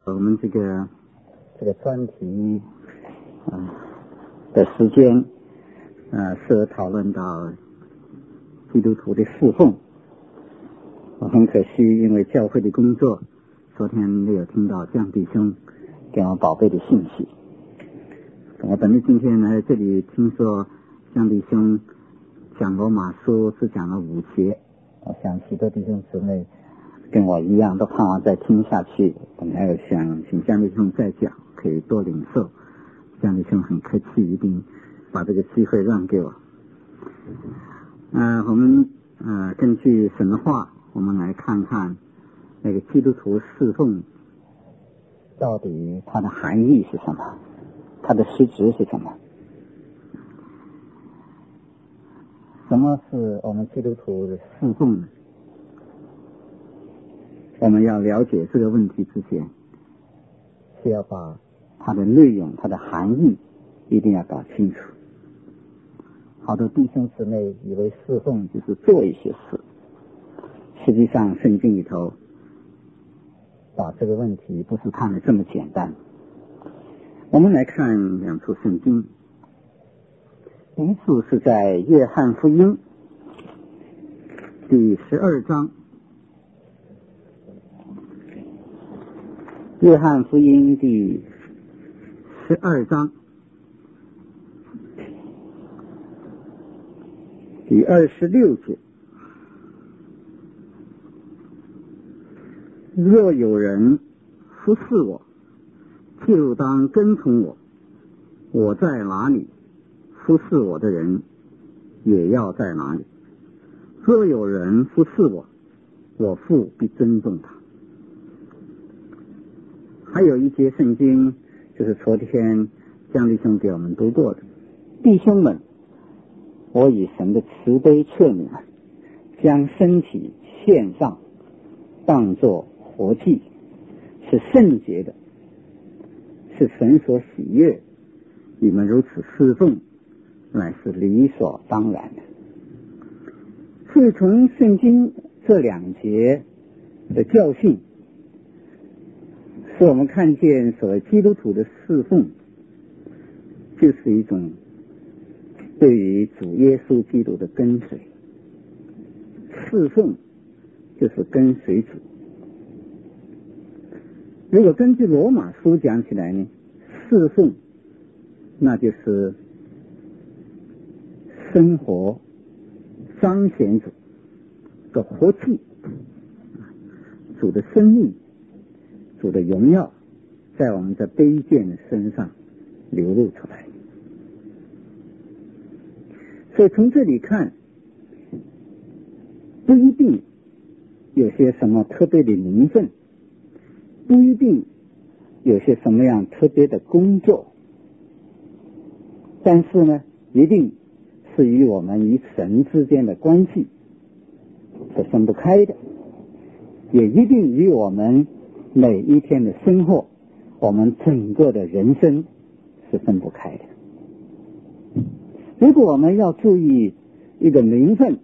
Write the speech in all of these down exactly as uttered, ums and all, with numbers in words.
我们这个这个专题啊、呃、的时间呃是讨论到基督徒的侍奉。我很可惜，因为教会的工作，昨天没有听到江弟兄给我宝贝的信息。我本来今天来这里听说江弟兄讲罗马书是讲了五节，我想许多弟兄姊妹跟我一样都盼望再听下去。本来我想请江弟兄再讲，可以多领受。江弟兄很客气，一定把这个机会让给我。呃，我们呃根据神的话，我们来看看那个基督徒侍奉到底它的含义是什么，它的实质是什么。什么是我们基督徒的侍奉呢？我们要了解这个问题之前，是要把它的内容、它的含义一定要搞清楚。好多弟兄姊妹以为侍奉就是做一些事，实际上圣经里头把这个问题不是看得这么简单。我们来看两处圣经，第一处是在约翰福音第十二章，约翰福音第十二章第二十六节，若有人服侍我，就当跟从我，我在哪里，服侍我的人也要在哪里。若有人服侍我，我父必尊重他。还有一节圣经就是昨天江弟兄给我们读过的，弟兄们，我以神的慈悲劝你们，将身体献上，当作活祭，是圣洁的，是神所喜悦，你们如此侍奉，乃是理所当然的。所以从圣经这两节的教训，使我们看见所谓基督徒的侍奉，就是一种对于主耶稣基督的跟随。侍奉就是跟随主。如果根据罗马书讲起来呢，侍奉那就是生活彰显主的活祭，主的生命，主的荣耀在我们的卑贱的身上流露出来。所以从这里看，不一定有些什么特别的名分，不一定有些什么样特别的工作，但是呢，一定是与我们与神之间的关系是分不开的，也一定与我们每一天的生活，我们整个的人生是分不开的。如果我们要注意一个名分，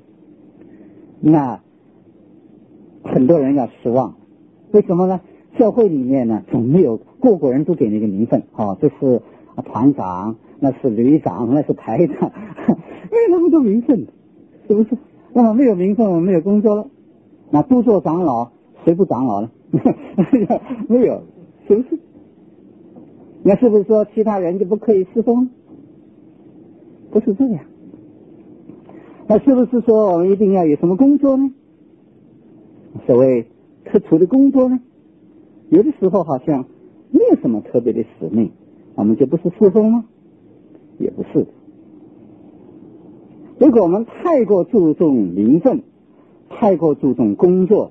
那很多人要失望。为什么呢？教会里面呢，总没有个个人都给那个名分，哦，这是团长，那是旅长，那是排长，没有那么多名分，是不是？那么没有名分，我们没有工作了，那都做长老，谁不长老呢？没有，是不是？那是不是说其他人就不可以侍奉？不是这样。那是不是说我们一定要有什么工作呢？所谓特殊的工作呢？有的时候好像没有什么特别的使命，我们就不是侍奉吗？也不是。如果我们太过注重名分，太过注重工作，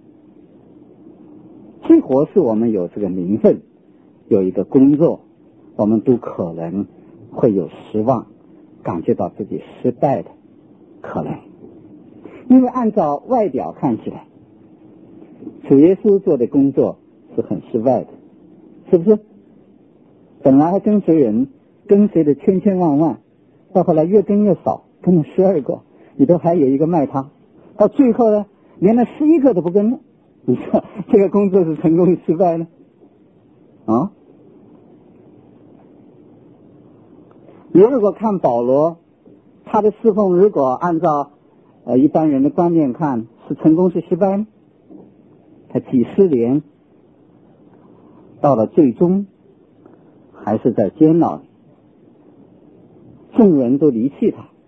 最活是我们有这个名分，有一个工作，我们都可能会有失望，感觉到自己失败的可能。因为按照外表看起来，主耶稣做的工作是很失败的，是不是？本来还跟随人，跟随的千千万万，到后来越跟越少，跟了十二个，里头还有一个卖他，到最后呢，连那十一个都不跟了。你说这个工作是成功失败呢？ 啊。你如果看保罗，他的侍奉如果按照呃一般人的观念看，是成功是失败呢？他几十年到了最终还是在监牢里，众人都离弃他，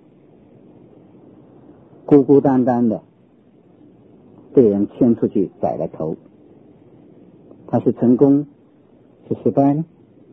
孤孤单单的被人牵出去宰了头。他是成功是失败呢？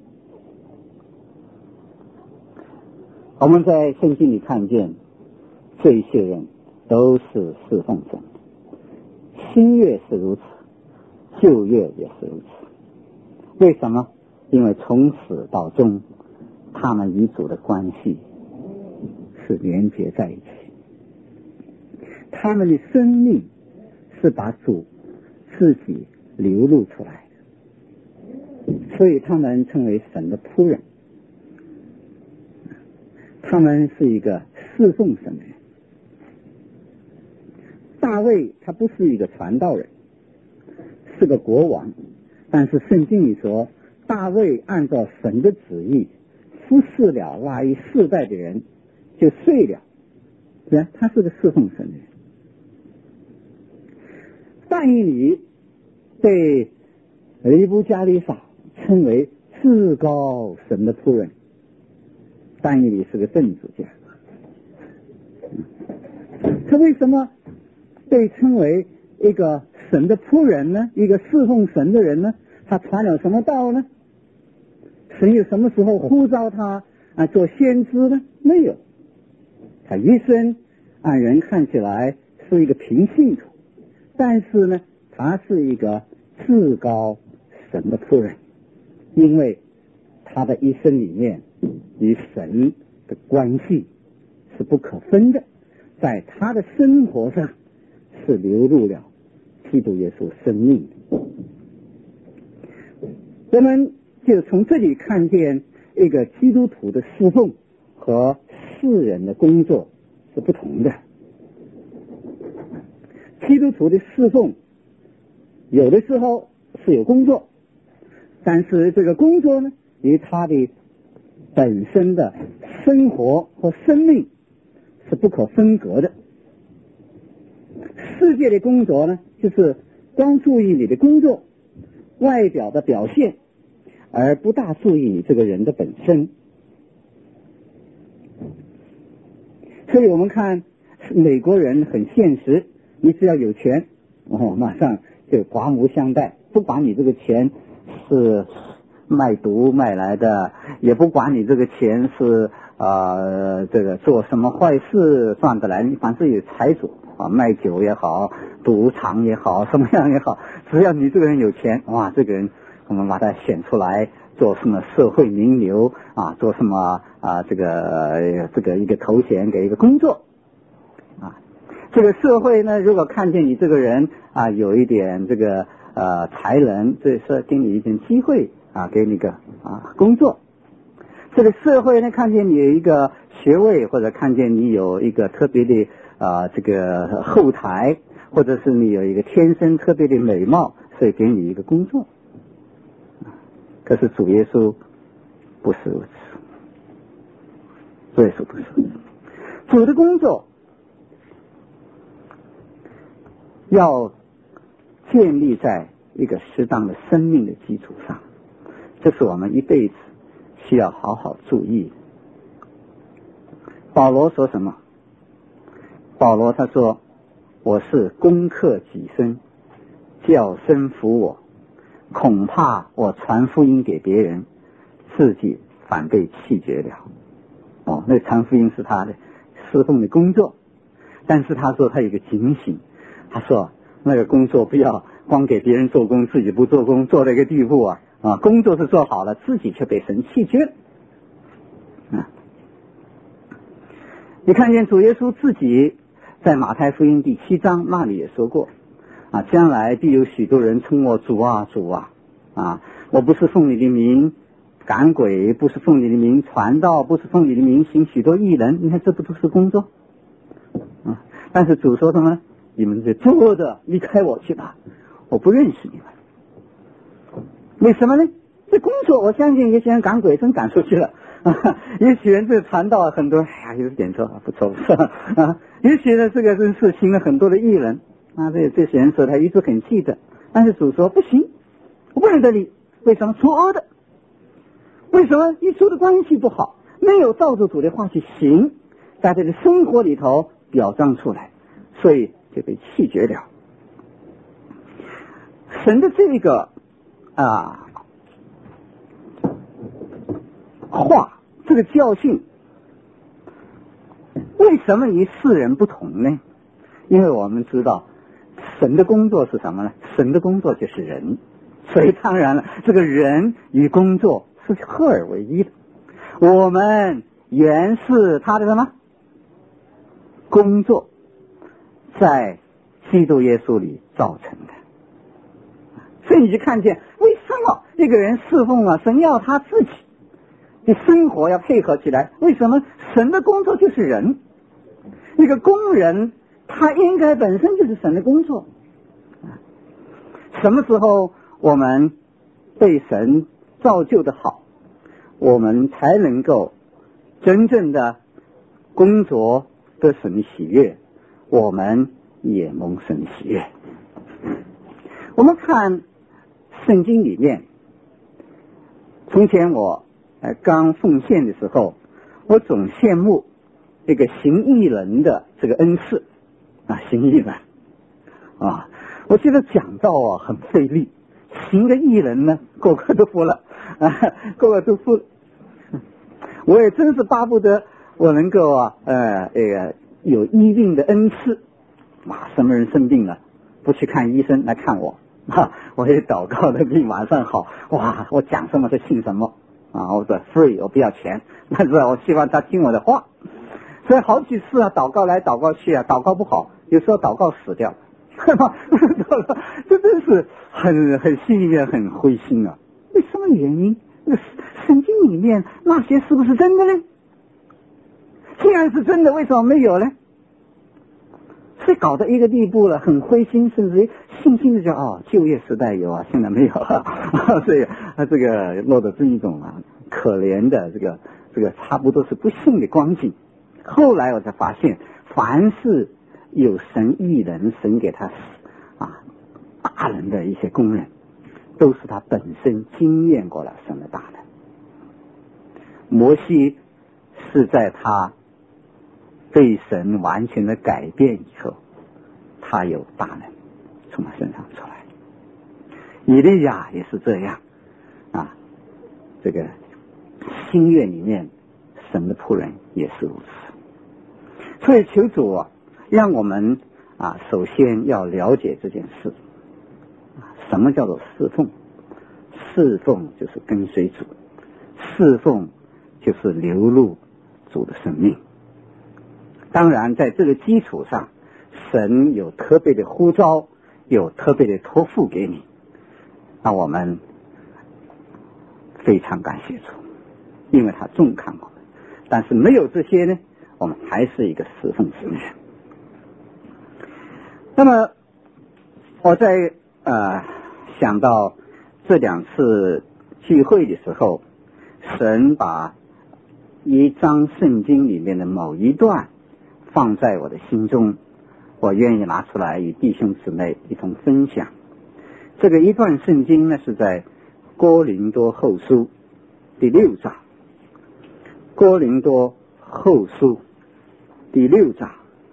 我们在圣经里看见这些人都是侍奉神，新约是如此，旧约也是如此。为什么？因为从始到终他们与主的关系是连结在一起，他们的生命是把主自己流露出来的，所以他们称为神的仆人，他们是一个侍奉神的人。大卫他不是一个传道人，是个国王，但是圣经里说大卫按照神的旨意服侍了那一世代的人就睡了，对吧？他是个侍奉神的人。但以理被尼布加利撒称为至高神的仆人，但以理是个政治家，他为什么被称为一个神的仆人呢？一个侍奉神的人呢？他传了什么道呢？神有什么时候呼召他啊做先知呢？没有，他一生按人看起来是一个平信徒，但是呢他是一个至高神的仆人，因为他的一生里面与神的关系是不可分的，在他的生活上是流露了基督耶稣生命的。我们就从这里看见一个基督徒的侍奉和世人的工作是不同的。基督徒的侍奉有的时候是有工作，但是这个工作呢与他的本身的生活和生命是不可分割的。世界的工作呢就是光注意你的工作外表的表现，而不大注意你这个人的本身。所以我们看美国人很现实，你只要有钱哦，马上就刮目相待，不管你这个钱是卖毒卖来的，也不管你这个钱是呃这个做什么坏事赚得来，你反正有财主啊，卖酒也好，赌场也好，什么样也好，只要你这个人有钱，哇，这个人我们把他选出来做什么社会名流啊，做什么啊这个、呃、这个一个头衔给一个工作啊。这个社会呢，如果看见你这个人啊有一点这个呃才能，这是给你一点机会啊，给你个啊工作。这个社会呢，看见你有一个学位，或者看见你有一个特别的啊这个后台，或者是你有一个天生特别的美貌，所以给你一个工作。可是主耶稣不是如此，主耶稣不是如此。主的工作要建立在一个适当的生命的基础上，这是我们一辈子需要好好注意的。保罗说什么？保罗他说，我是攻克己身，叫身服我，恐怕我传福音给别人，自己反被弃绝了。哦，那传福音是他的侍奉的工作，但是他说他有个警醒，他说那个工作不要光给别人做工，自己不做工，做到一个地步啊啊，工作是做好了，自己却被神弃绝了。啊，你看见主耶稣自己在马太福音第七章那里也说过啊，将来必有许多人称我主啊主啊啊，我不是奉你的名赶鬼，不是奉你的名传道，不是奉你的名行许多异能，你看这不都是工作啊？但是主说什么呢？你们这作恶的离开我去吧，我不认识你们。为什么呢？ 这工作，我相信有些人赶鬼真赶出去了啊，也许人这传道很多，哎呀，有点错，不错不错啊。也许呢，这个真是行了很多的艺人啊，这这些人说他一直很记得，但是主说不行，我不认得你，为什么？错的。为什么？与主的关系不好，没有照着主的话去行，在这个生活里头表彰出来，所以就被弃绝了。神的这个啊话，这个教训，为什么与世人不同呢？因为我们知道神的工作是什么呢？神的工作就是人，所以当然了，这个人与工作是合而为一的。我们原是他的什么工作，在基督耶稣里造成的。所以你就看见为什么一个人侍奉了神，要他自己的生活要配合起来。为什么？神的工作就是人，一个工人他应该本身就是神的工作。什么时候我们被神造就的好，我们才能够真正的工作得神喜悦，我们也蒙神喜悦。我们看圣经里面，从前我呃刚奉献的时候，我总羡慕这个行义人的这个恩赐啊，行义人啊，我觉得讲道啊很费力，行个义人呢，个个都服了啊，个个都服了。我也真是巴不得我能够啊呃这个有医病的恩赐，哇，什么人生病了，不去看医生来看我。啊，我也祷告的病马上好，哇！我讲什么就信什么啊！我说 free， 我不要钱，但是我希望他听我的话。所以好几次啊，祷告来祷告去啊，祷告不好，有时候祷告死掉，这真是很很心里面很灰心啊！为什么原因？那个圣经里面那些是不是真的呢？既然是真的，为什么没有呢？所以搞到一个地步了，很灰心，甚至于信心的就哦，就业时代有啊，现在没有啊，所以啊，这个落得这一种啊可怜的这个这个差不多是不幸的光景。后来我才发现，凡是有神义人，神给他啊大人的一些工人，都是他本身经验过了神的大能。摩西是在他被神完全的改变以后，他有大能从他身上出来。以利亚也是这样啊，这个新约里面神的仆人也是如此。所以求主啊，让我们啊首先要了解这件事，什么叫做侍奉？侍奉就是跟随主，侍奉就是流露主的生命。当然在这个基础上，神有特别的呼召，有特别的托付给你，那我们非常感谢主，因为他重看我们。但是没有这些呢，我们还是一个侍奉神的人。那么我在呃想到这两次聚会的时候，神把一章圣经里面的某一段放在我的心中，我愿意拿出来与弟兄姊妹一同分享。这个一段圣经呢，是在哥林多后书第六章，哥林多后书第六章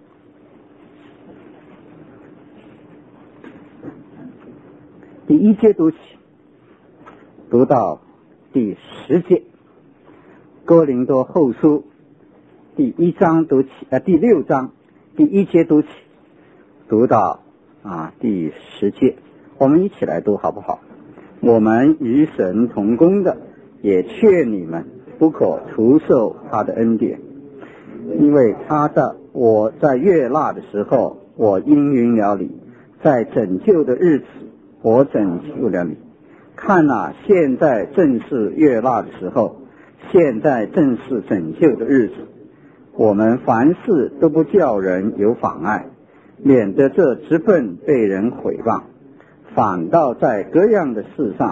第一节读起，读到第十节。哥林多后书第一章读起，呃，第六章第一节读起，读到啊第十节，我们一起来读好不好？我们与神同工的，也劝你们不可徒受他的恩典，因为他在我在悦纳的时候，我应允了你；在拯救的日子，我拯救了你。看哪，现在正是悦纳的时候，现在正是拯救的日子。我们凡事都不叫人有妨碍，免得这职分被人毁谤，反倒在各样的事上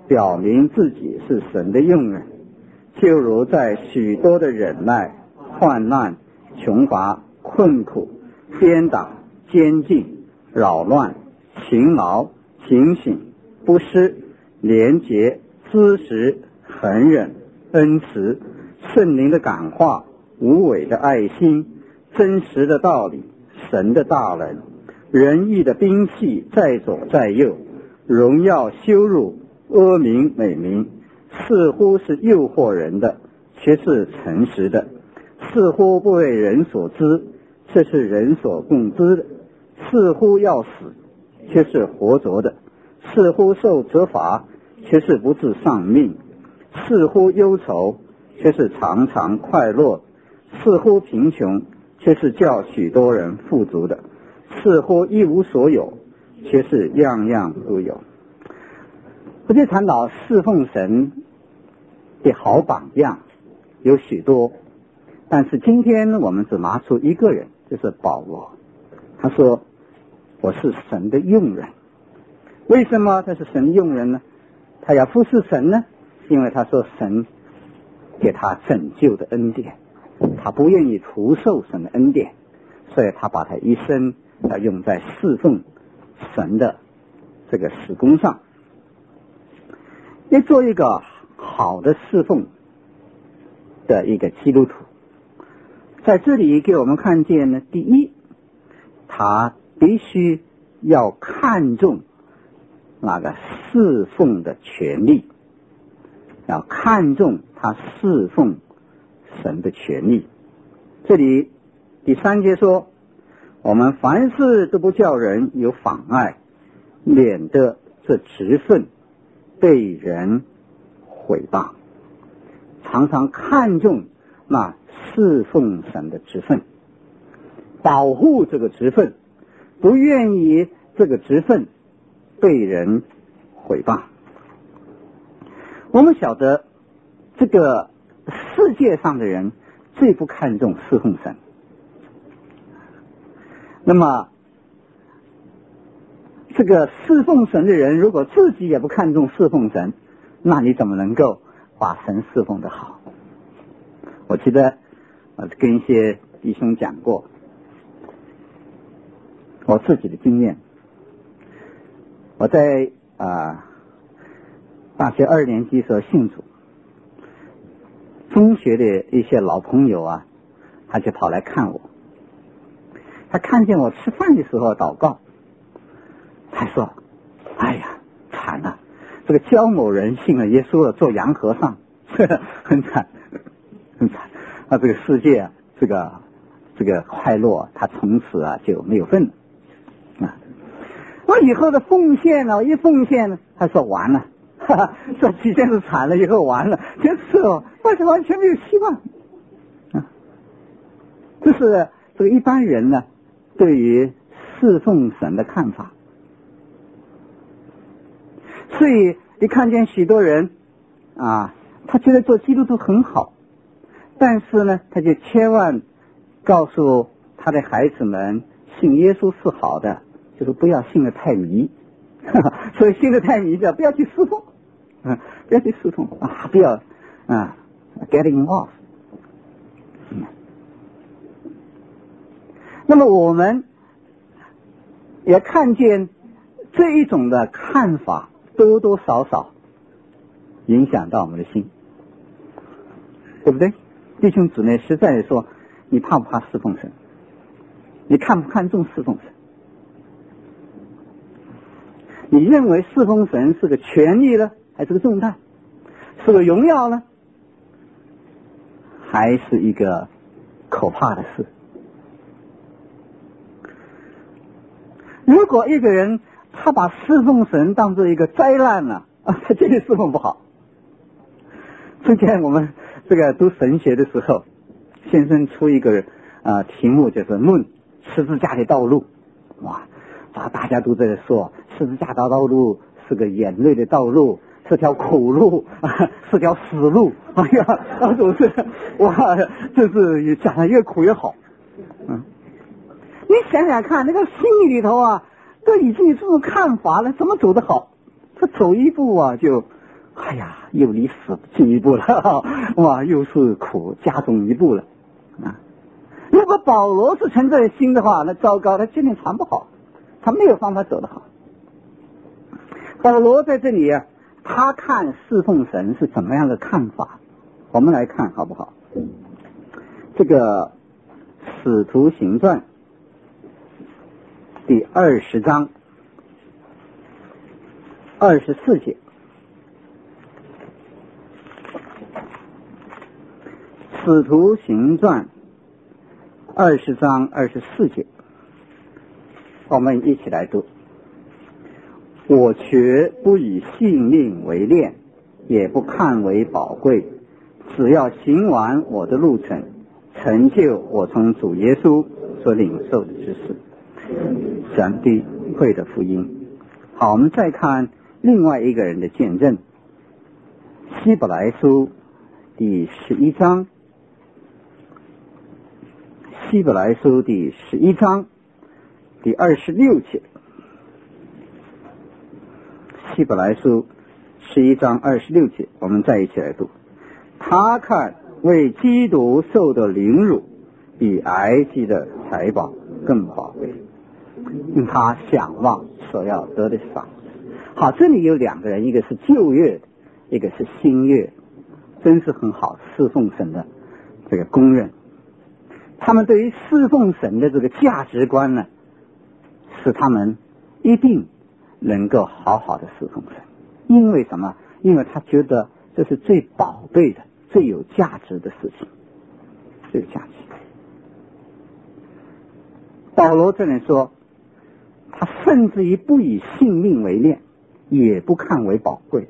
表明自己是神的用人，就如在许多的忍耐、患难、穷乏、困苦、鞭打、监禁、扰乱、勤劳、警醒、不失、廉洁、知识、恒忍、恩慈、圣灵的感化、无伪的爱心、真实的道理、神的大能、仁义的兵器在左在右，荣耀羞辱、阿名美名，似乎是诱惑人的，却是诚实的；似乎不为人所知，却是人所共知的；似乎要死，却是活着的；似乎受责罚，却是不致丧命；似乎忧愁，却是常常快乐；似乎贫穷，却是叫许多人富足的；似乎一无所有，却是样样都有。我就谈到侍奉神的好榜样有许多，但是今天我们只拿出一个人，就是保罗。他说我是神的用人。为什么他是神用人呢？他要服侍神呢？因为他说神给他拯救的恩典，他不愿意徒受神的恩典，所以他把他一生要用在侍奉神的这个事工上。要做一个好的侍奉的一个基督徒，在这里给我们看见呢，第一，他必须要看重那个侍奉的权利，要看重他侍奉神的权利。这里第三节说，我们凡事都不叫人有妨碍，免得这职分被人毁谤，常常看重那侍奉神的职分，保护这个职分，不愿意这个职分被人毁谤。我们晓得这个世界上的人最不看重侍奉神，那么这个侍奉神的人如果自己也不看重侍奉神，那你怎么能够把神侍奉得好？我记得我跟一些弟兄讲过我自己的经验。我在啊、呃、大学二年级时候信主，中学的一些老朋友啊，他就跑来看我，他看见我吃饭的时候祷告，他说哎呀惨了，这个焦某人信了耶稣了，做洋和尚，很惨很惨啊，这个世界啊，这个这个快乐他从此啊就没有份了啊。我以后的奉献呢，一奉献呢，他说完了，哈哈，这几件事惨了以后完了，就是哦，完全完全没有希望啊。这是这个一般人呢对于侍奉神的看法。所以你看见许多人啊，他觉得做基督徒很好，但是呢他就千万告诉他的孩子们，信耶稣是好的，就是不要信得太迷，所以信得太迷的不要去侍奉，嗯，不要去侍奉啊，不要啊 getting off。嗯，那么我们也看见这一种的看法多多少少影响到我们的心，对不对？弟兄姊妹，实在的说，你怕不怕侍奉神？你看不看重侍奉神？你认为侍奉神是个权利呢，还是个重担？是个荣耀呢，还是一个可怕的事？如果一个人他把侍奉神当作一个灾难呢、啊，他绝对侍奉不好。之前我们这个读神学的时候，先生出一个啊、呃、题目，就是论十字架的道路。哇，大家都在说十字架的道路是个眼泪的道路，是条苦路，啊、是条死路。哎呀，总是哇，就是讲的越苦越好。嗯，你想想看，那个心里头啊，都已经有这种看法了，怎么走得好？他走一步啊，就哎呀，又离死进一步了，哇，又是苦加重一步了啊！如果保罗是存在心的话，那糟糕，他今天传不好，他没有办法走得好。保罗在这里啊，他看侍奉神是怎么样的看法？我们来看好不好？这个《使徒行传》第二十章二十四节，《使徒行传》二十章二十四节，我们一起来读。我却不以性命为念，也不看为宝贵，只要行完我的路程，成就我从主耶稣所领受的知识。上帝会的福音。好，我们再看另外一个人的见证，希伯来书第十一章，希伯来书第十一章第二十六节，希伯来书十一章二十六节，我们再一起来读。他看为基督受的凌辱，比埃及的财宝更宝贵，因他想望所要得的赏。好，这里有两个人，一个是旧约的，一个是新约，真是很好侍奉神的这个公认。他们对于侍奉神的这个价值观呢，使他们一定能够好好的侍奉神。因为什么？因为他觉得这是最宝贵的、最有价值的事情，最有价值。保罗这里说，他甚至于不以性命为念，也不看为宝贵。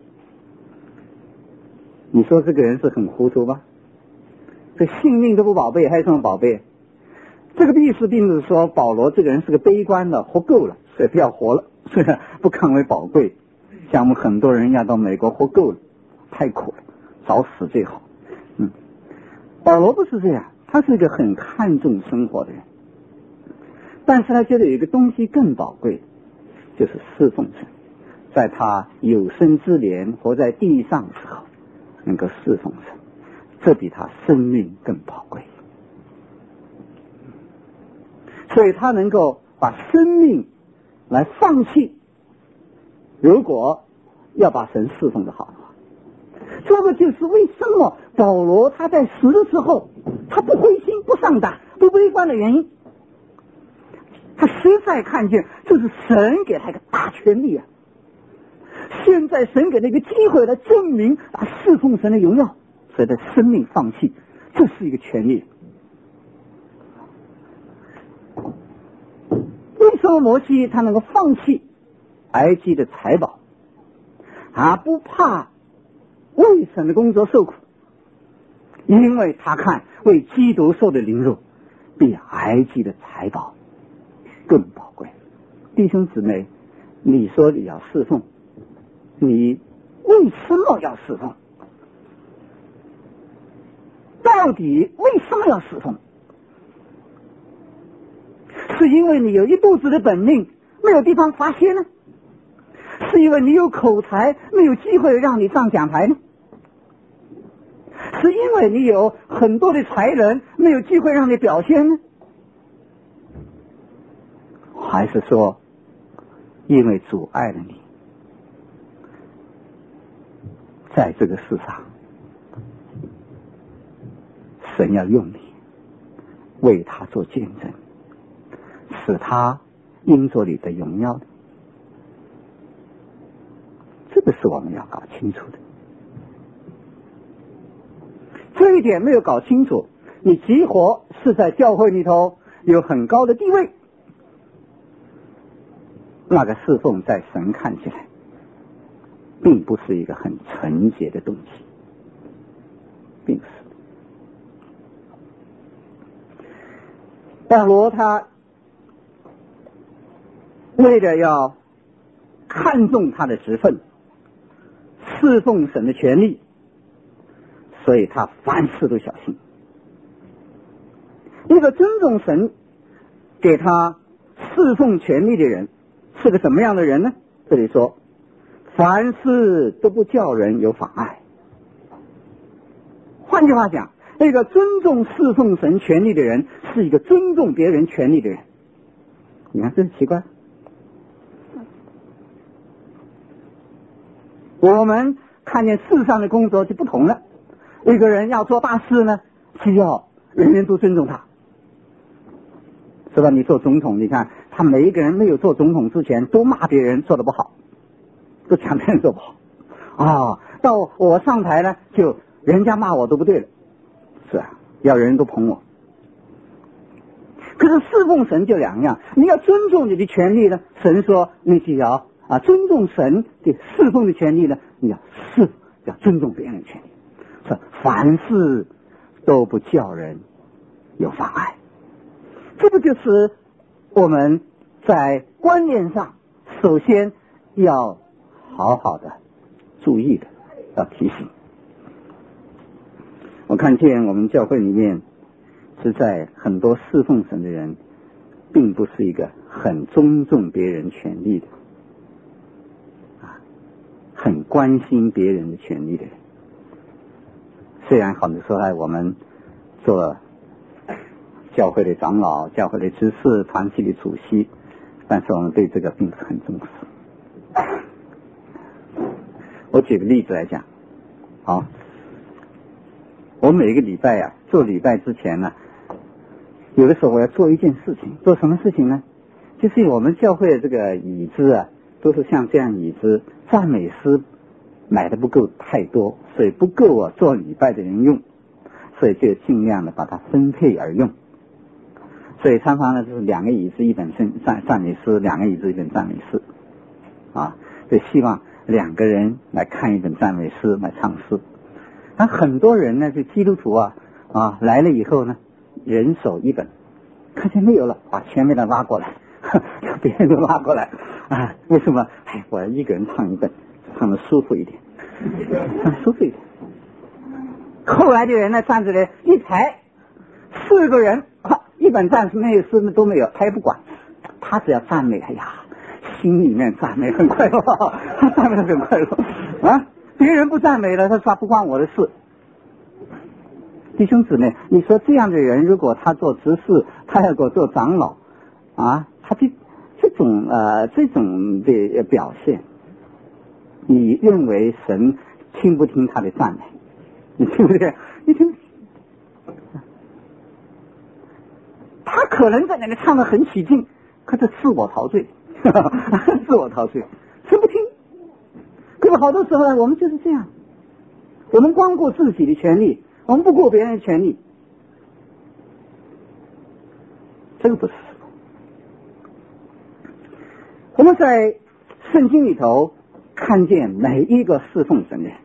你说这个人是很糊涂吧？这性命都不宝贝，还有什么宝贝？这个意思并不是说保罗这个人是个悲观的，活够了，所以不要活了，所以不看为宝贵。像我们很多人要到美国活够了，太苦了，早死最好。嗯，保罗不是这样，他是一个很看重生活的人，但是他觉得有一个东西更宝贵，就是侍奉神。在他有生之年活在地上的时候，能够侍奉神，这比他生命更宝贵。所以他能够把生命来放弃，如果要把神侍奉的好的话。这个就是为什么保罗他在死的时候他不灰心不丧胆不悲观的原因。他实在看见这是神给他一个大权利啊，现在神给他一个机会来证明啊侍奉神的荣耀，所以他生命放弃，这是一个权利。为什么摩西他能够放弃埃及的财宝，他不怕为神的工作受苦？因为他看为基督受的凌辱比埃及的财宝更宝贵。弟兄姊妹，你说你要侍奉，你为什么要侍奉？到底为什么要侍奉？是因为你有一肚子的本领没有地方发泄呢？是因为你有口才没有机会让你上讲台呢？是因为你有很多的才能没有机会让你表现呢？还是说因为主爱了你，在这个世上神要用你为他做见证，使他因着你的荣耀？这个是我们要搞清楚的。这一点没有搞清楚，你即活是在教会里头有很高的地位，那个侍奉在神看起来并不是一个很纯洁的东西，并不是。保罗他为了要看重他的职分，侍奉神的权利，所以他凡事都小心。一个尊重神给他侍奉权利的人是个什么样的人呢？这里说凡事都不叫人有妨碍。换句话讲，那个尊重侍奉神权利的人，是一个尊重别人权利的人。你看，真奇怪。我们看见世上的工作就不同了。一个人要做大事呢，需要人人都尊重他，是吧？你做总统，你看他每一个人没有做总统之前都骂别人做得不好，都讲别人做不好啊。到我上台呢，就人家骂我都不对了，是啊，要人人都捧我。可是侍奉神就两样，你要尊重你的权利呢，神说你就要啊尊重神的侍奉的权利呢，你要是要尊重别人的权利，是凡事都不叫人有妨碍。这个就是我们在观念上首先要好好的注意的，要提醒。我看见我们教会里面实在很多侍奉神的人并不是一个很尊重别人权利的啊，很关心别人的权利的人。虽然好的时候我们做教会的长老、教会的执事、团体的主席，但是我们对这个并不是很重视。我举个例子来讲，好，我每个礼拜啊，做礼拜之前呢、啊，有的时候我要做一件事情，做什么事情呢？就是我们教会的这个椅子啊，都是像这样椅子，赞美诗买的不够太多，所以不够啊做礼拜的人用，所以就尽量的把它分配而用。所以常常呢就是两个椅子一本赞赞美诗，两个椅子一本赞美诗，啊，就希望两个人来看一本赞美诗来唱诗。那很多人呢，就基督徒啊啊来了以后呢，人手一本，看见没有了，把前面的拉过来，别人都拉过来啊？为什么？哎，我要一个人唱一本，唱的舒服一点，唱舒服一点。后来的人呢，站着呢一排四个人，啊，一本赞美诗都没有，他也不管，他只要赞美，哎呀，心里面赞美很快乐，他赞美很快乐啊。别人不赞美了，他说不关我的事。弟兄姊妹，你说这样的人，如果他做执事，他要给我做长老啊，他这这种呃这种的表现，你认为神听不听他的赞美？你听不听？你听，他可能在那里唱得很起劲，可是自我陶醉，自我陶醉，听不听？可是好多时候呢，我们就是这样，我们光顾自己的权利，我们不顾别人的权利，这个不是。我们在圣经里头看见每一个侍奉神的人，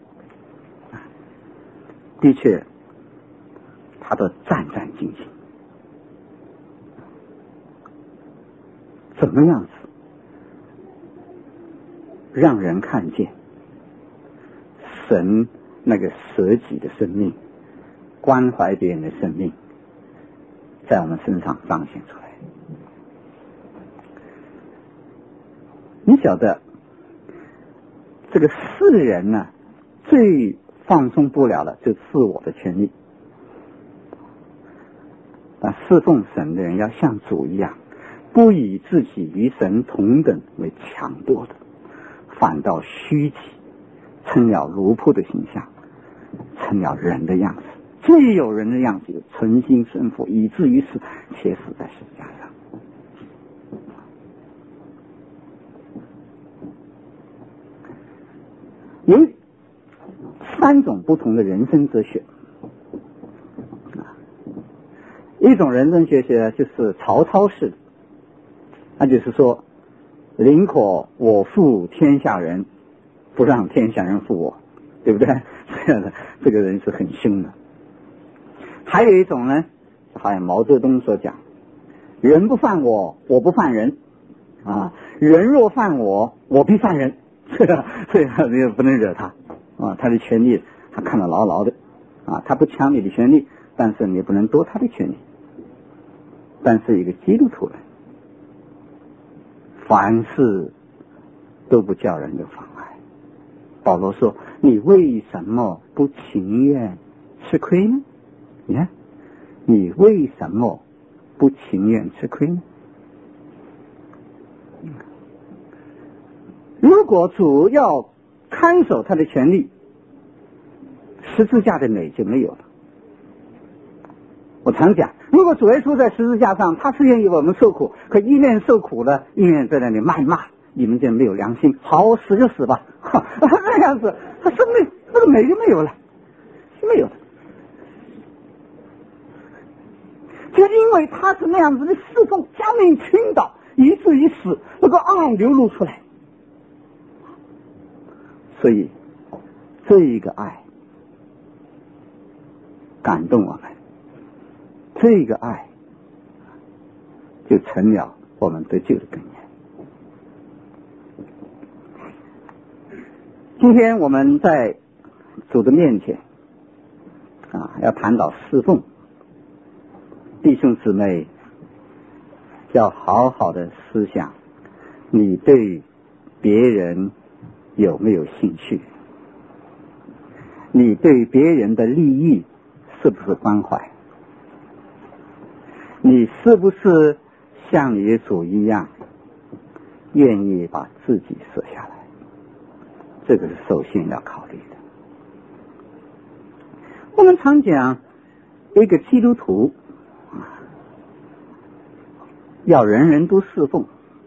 的确他都战战兢兢，怎么样子让人看见神那个舍己的生命，关怀别人的生命在我们身上彰显出来。你晓得这个世人呢、啊，最放松不了的就是自我的权利啊，侍奉神的人要像主一样，不以自己与神同等为强夺的，反倒虚己，成了奴仆的形象，成了人的样子，最有人的样子，有存心生活，以至于死，且死在十字架上。有三种不同的人生哲学，一种人生哲学就是曹操式的，那就是说，宁可我负天下人，不让天下人负我，对不对？这个人是很凶的。还有一种呢，好像毛泽东所讲，人不犯我，我不犯人啊，人若犯我，我必犯人，所以你也不能惹他啊，他的权利他看得牢牢的啊，他不抢你的权利，但是你不能夺他的权利。但是一个基督徒人，凡事都不叫人有妨碍， 保罗说：“你为什么不情愿吃亏呢？你看，你为什么不情愿吃亏呢？如果主要看守他的权利，十字架的美就没有了。我常讲，如果主耶稣在十字架上，他是愿意我们受苦，可一面受苦了，一面在那里谩骂，你们这没有良心，好死就死吧，那样子，他生命那个美就没有了，就没有了。就因为他是那样子的侍奉，将命倾倒，以至于死，那个爱流露出来。所以这一个爱感动我们，这个爱就成了我们得救的根源。今天我们在主的面前啊，要谈到侍奉，弟兄姊妹要好好的思想，你对别人有没有兴趣？你对别人的利益是不是关怀？你是不是像你的主一样，愿意把自己舍下来？这个是首先要考虑的。我们常讲，一个基督徒要人人都侍奉。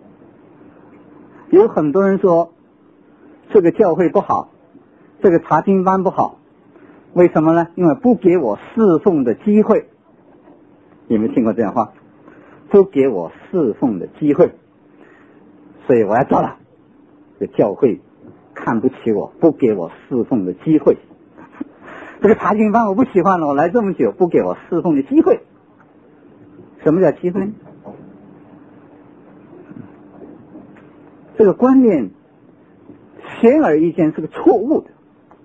有很多人说，这个教会不好，这个查经班不好，为什么呢？因为不给我侍奉的机会。有没有听过这样话？不给我侍奉的机会，所以我要走了。这教会看不起我，不给我侍奉的机会。这个查经班我不喜欢了，我来这么久，不给我侍奉的机会。什么叫机会呢？这个观念显而易见是个错误的。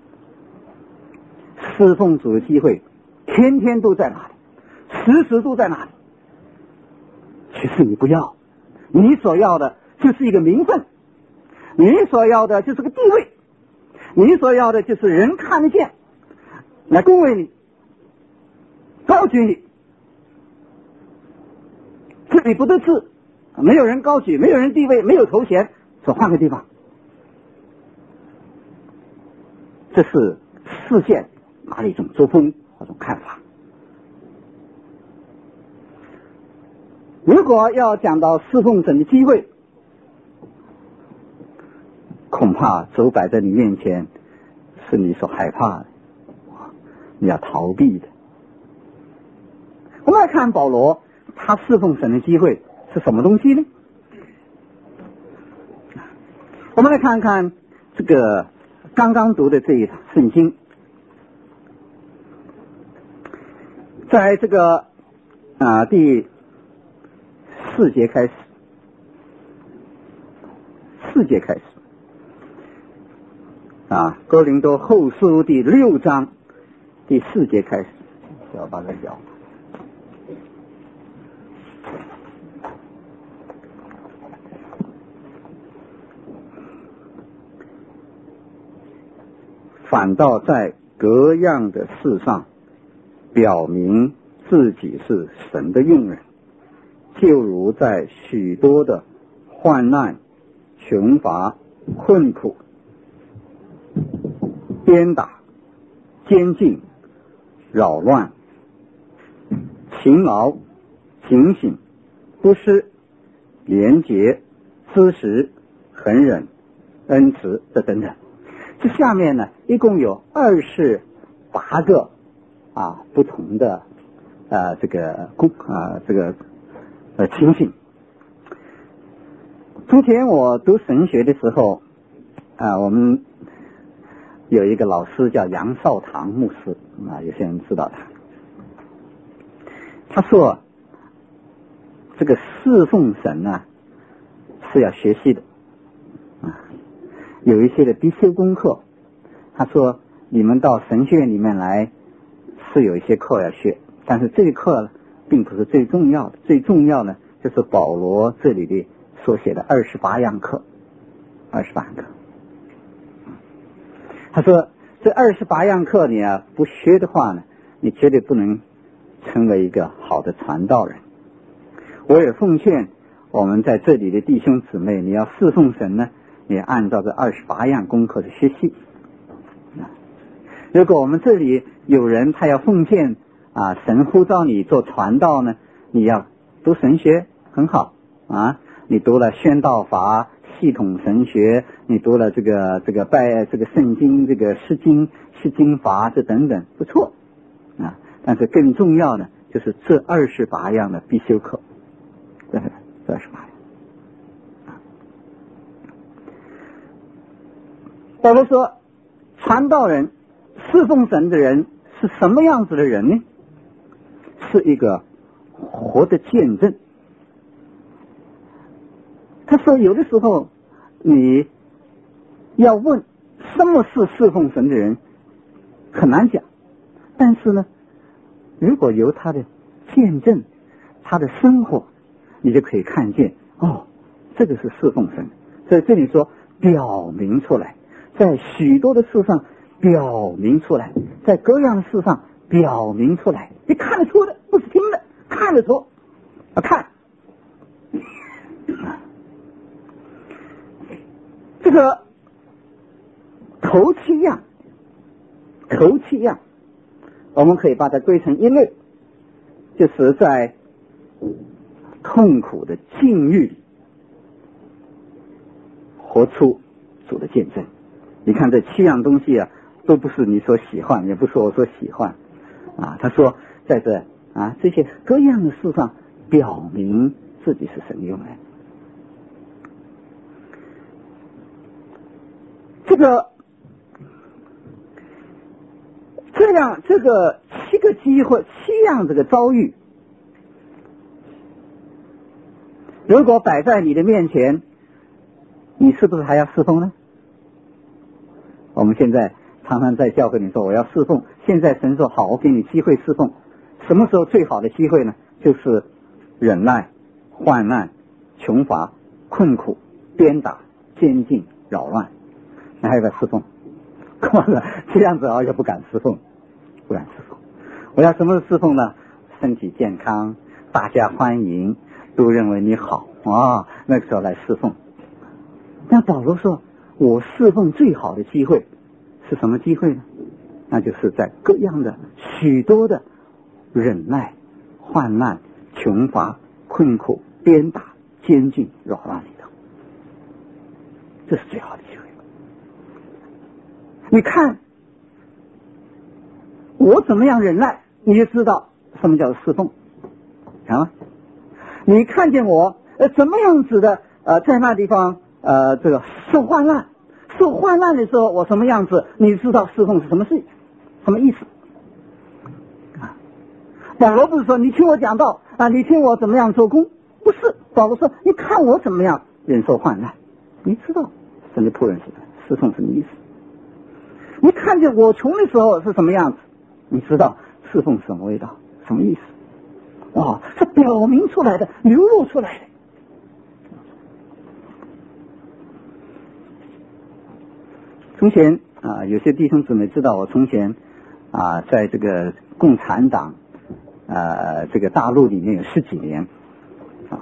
侍奉主的机会天天都在那里，时时都在那里。其实你不要，你所要的就是一个名分，你所要的就是个地位，你所要的就是人看得见来恭维你，高举你。这里不得志，没有人高举，没有人地位，没有头衔，说换个地方。这是世界哪里一种作风，那种看法。如果要讲到侍奉神的机会，恐怕主摆在你面前是你所害怕的，你要逃避的。我们来看保罗，他侍奉神的机会是什么东西呢？我们来看看这个刚刚读的这一圣经，在这个啊第四节开始，四节开始啊，哥林多后书第六章第四节开始，我把它讲。反倒在各样的事上表明自己是神的用人，就如在许多的患难、穷乏、困苦、鞭打、监禁、扰乱、勤劳、警醒、不失、廉洁、知识、恒忍、恩慈这等等。这下面呢，一共有二十八个啊不同的啊这个公啊这个呃情形。从前我读神学的时候啊，我们有一个老师叫杨少堂牧师啊，有些人知道他。他说，这个侍奉神呢是要学习的啊。有一些的必修功课，他说你们到神学院里面来是有一些课要学，但是这一课并不是最重要的，最重要的就是保罗这里的所写的二十八样课，二十八课。 他说这二十八样课你啊不学的话呢，你绝对不能成为一个好的传道人。我也奉劝我们在这里的弟兄姊妹，你要侍奉神呢，你按照这二十八样功课的学习。如果我们这里有人他要奉献啊，神呼召你做传道呢，你要读神学很好啊，你读了宣道法、系统神学，你读了这个这个拜这个圣经、这个诗经、诗经法这等等不错啊，但是更重要的就是这二十八样的必修课，这这二十八样。保罗说，传道人、侍奉神的人是什么样子的人呢？是一个活的见证。他说，有的时候你要问什么是侍奉神的人，很难讲。但是呢，如果由他的见证、他的生活，你就可以看见，哦，这个是侍奉神。所以这里说表明出来，在许多的事上表明出来，在各样的事上表明出来，你看得出的，不是听的，看得出啊，看。这个头七样，头七样，我们可以把它归成一类，就是在痛苦的境遇里活出主的见证。你看这七样东西啊，都不是你所喜欢，也不是我所喜欢啊。他说在这啊这些各样的事上表明自己是神用的。这个这样这个七个机会，七样这个遭遇，如果摆在你的面前，你是不是还要侍奉呢？我们现在常常在教会里说我要侍奉，现在神说好，我给你机会侍奉。什么时候最好的机会呢？就是忍耐、患难、穷乏、困苦、鞭打、监禁、扰乱。你还要不要侍奉？光了这样子啊，也不敢侍奉，不敢侍奉。我要什么侍奉呢？身体健康，大家欢迎，都认为你好啊，那个时候来侍奉。但保罗说，我侍奉最好的机会是什么机会呢？那就是在各样的许多的忍耐、患难、穷乏、困苦、鞭打、监禁、扰乱里头，这是最好的机会。你看我怎么样忍耐，你就知道什么叫侍奉啊！你看见我呃怎么样子的呃在那地方呃这个受患难，受患难的时候我什么样子，你知道侍奉是什么事，什么意思啊？保罗不是说你听我讲道啊，你听我怎么样做工，不是，保罗说你看我怎么样忍受患难，你知道神的仆人是侍奉什么意思。你看见我穷的时候是什么样子，你知道侍奉什么味道，什么意思。哇，是表明出来的，流露出来的。从前啊，有些弟兄姊妹知道我从前啊，在这个共产党啊这个大陆里面有十几年啊，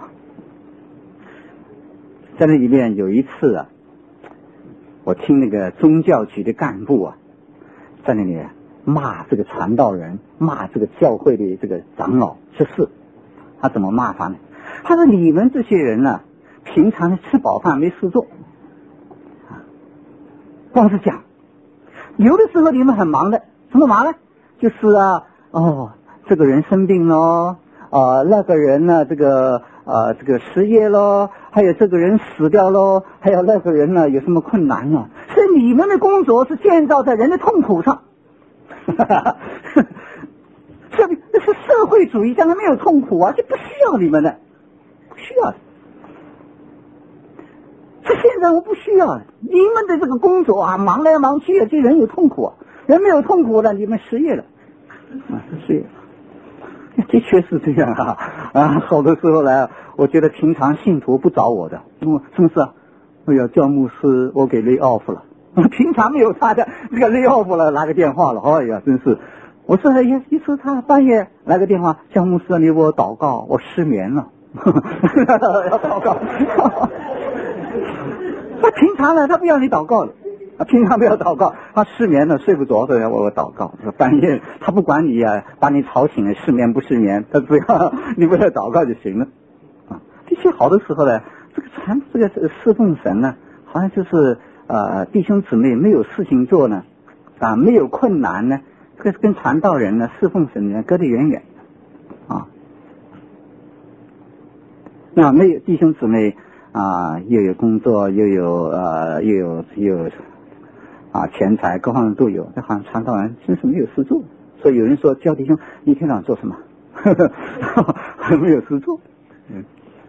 在那里面有一次啊，我听那个宗教局的干部啊，在那里骂这个传道人，骂这个教会的这个长老执事。他怎么骂他呢？他说你们这些人呢、啊，平常吃饱饭没事做啊，光是讲，有的时候你们很忙的，什么忙呢？就是啊，哦，这个人生病咯，啊、呃，那个人呢，这个呃，这个失业咯，还有这个人死掉咯，还有那个人呢有什么困难了？所以你们的工作是建造在人的痛苦上。这这是社会主义，将来没有痛苦啊，这不需要你们的，不需要的。这现在我不需要你们的这个工作啊，忙来忙去啊，这人有痛苦啊，人没有痛苦了，你们失业了啊，失业了。的确是这样啊啊！好多时候来，我觉得平常信徒不找我的，嗯，是不是啊？哎呀，叫牧师，我给 lay off 了平常没有他的这个 lay off 了，拿个电话了，哎呀，真是。我说哎呀，一次他半夜来个电话，叫牧师你为我祷告，我失眠了，要祷告。他平常呢，他不要你祷告了，他平常不要祷告，他失眠了，睡不着的要我祷告。半夜他不管你啊，把你吵醒了，失眠不失眠，他只要你为了祷告就行了。啊，的确好的时候呢，这个传这个侍奉神呢，好像就是呃弟兄姊妹没有事情做呢，啊没有困难呢。这跟传道人呢、侍奉神呢隔得远远啊。那没有弟兄姊妹啊，又有工作，又有呃，又有又有啊钱财，各方面都有。这好像传道人真是没有事做。所以有人说教弟兄一天到晚做什么？没有事做。嗯。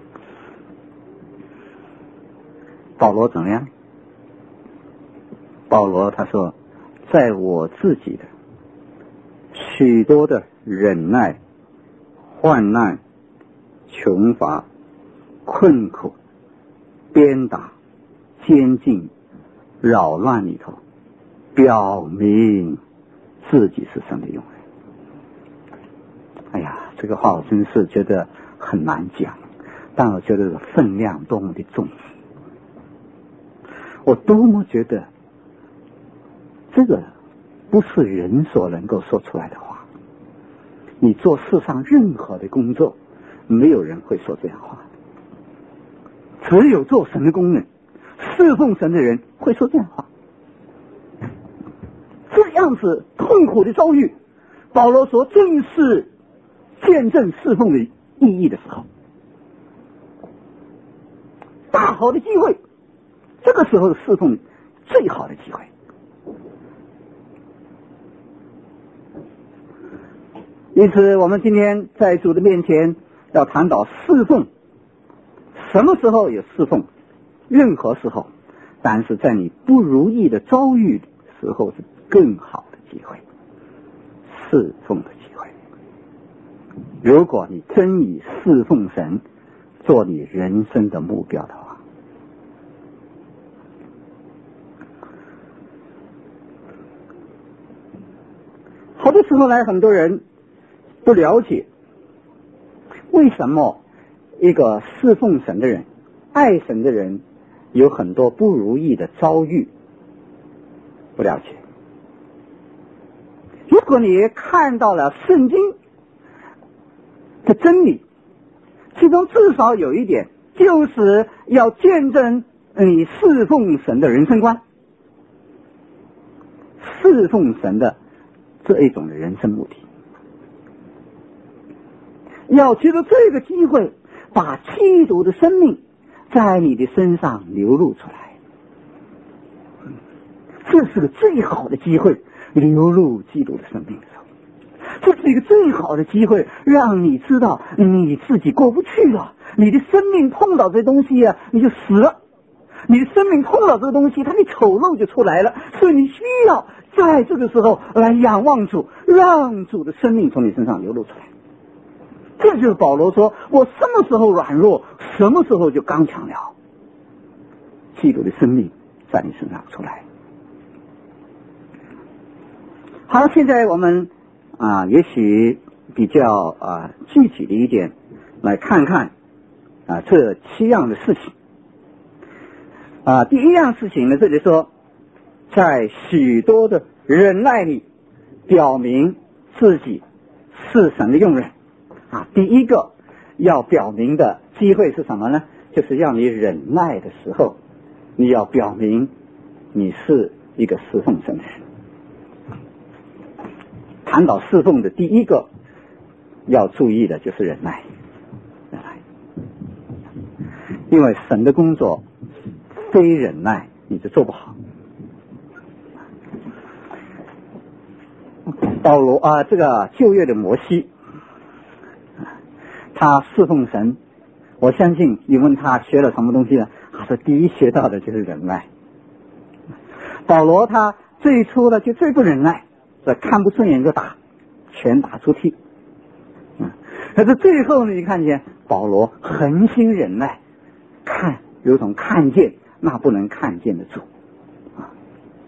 保罗怎么样？保罗他说，在我自己的许多的忍耐、患难、穷乏、困苦、鞭打、监禁、扰乱里头，表明自己是神的用人。哎呀，这个话我真是觉得很难讲，但我觉得分量多么的重，我多么觉得这个不是人所能够说出来的话。你做世上任何的工作，没有人会说这样话，只有做神的工人、侍奉神的人会说这样话。这样子痛苦的遭遇，保罗说正是见证侍奉的意义的时候，大好的机会，这个时候侍奉最好的机会。因此我们今天在主的面前要谈到侍奉，什么时候有侍奉？任何时候，但是在你不如意的遭遇的时候是更好的机会，侍奉的机会。如果你真以侍奉神做你人生的目标的话，好多时候来很多人不了解为什么一个侍奉神的人、爱神的人有很多不如意的遭遇，不了解。如果你看到了圣经的真理，其中至少有一点就是要见证你侍奉神的人生观，侍奉神的这一种的人生目的，要借着这个机会把基督的生命在你的身上流露出来，这是个最好的机会，流露基督的生命的时候，这是一个最好的机会，让你知道你自己过不去了，你的生命碰到这东西啊，你就死了，你的生命碰到这个东西，它的丑陋就出来了，所以你需要在这个时候来仰望主，让主的生命从你身上流露出来。这就是保罗说，我什么时候软弱，什么时候就刚强了，基督的生命在你身上出来。好，现在我们啊，也许比较啊具体的一点来看看啊这七样的事情。啊，第一样事情呢，这里说，在许多的忍耐里表明自己是神的用人。啊，第一个要表明的机会是什么呢？就是要你忍耐的时候，你要表明你是一个侍奉神的人。谈到侍奉的第一个要注意的就是忍耐，忍耐，因为神的工作非忍耐你就做不好。保罗啊，这个旧约的摩西，他侍奉神，我相信你问他学了什么东西呢？他说第一学到的就是忍耐。保罗他最初的就最不忍耐，这看不顺眼就打，拳打出蹄。嗯，可是最后呢，你看见保罗恒心忍耐，看有种看见那不能看见的主啊。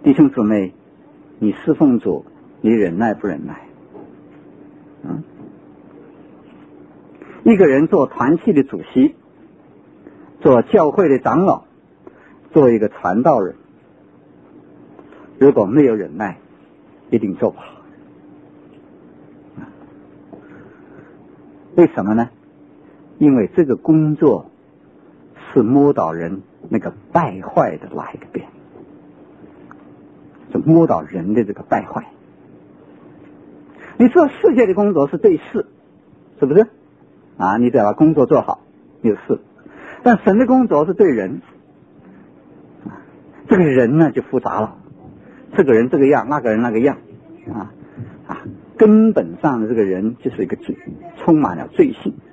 弟兄姊妹，你侍奉主，你忍耐不忍耐？嗯，一个人做团契的主席，做教会的长老，做一个传道人，如果没有忍耐，一定做不好。为什么呢？因为这个工作是摸到人那个败坏的那一个边，就摸到人的这个败坏。你做世界的工作是对事，是不是啊？你得把工作做好，有事。但神的工作是对人，这个人呢就复杂了，这个人这个样，那个人那个样啊啊，根本上的这个人就是一个罪，充满了罪性。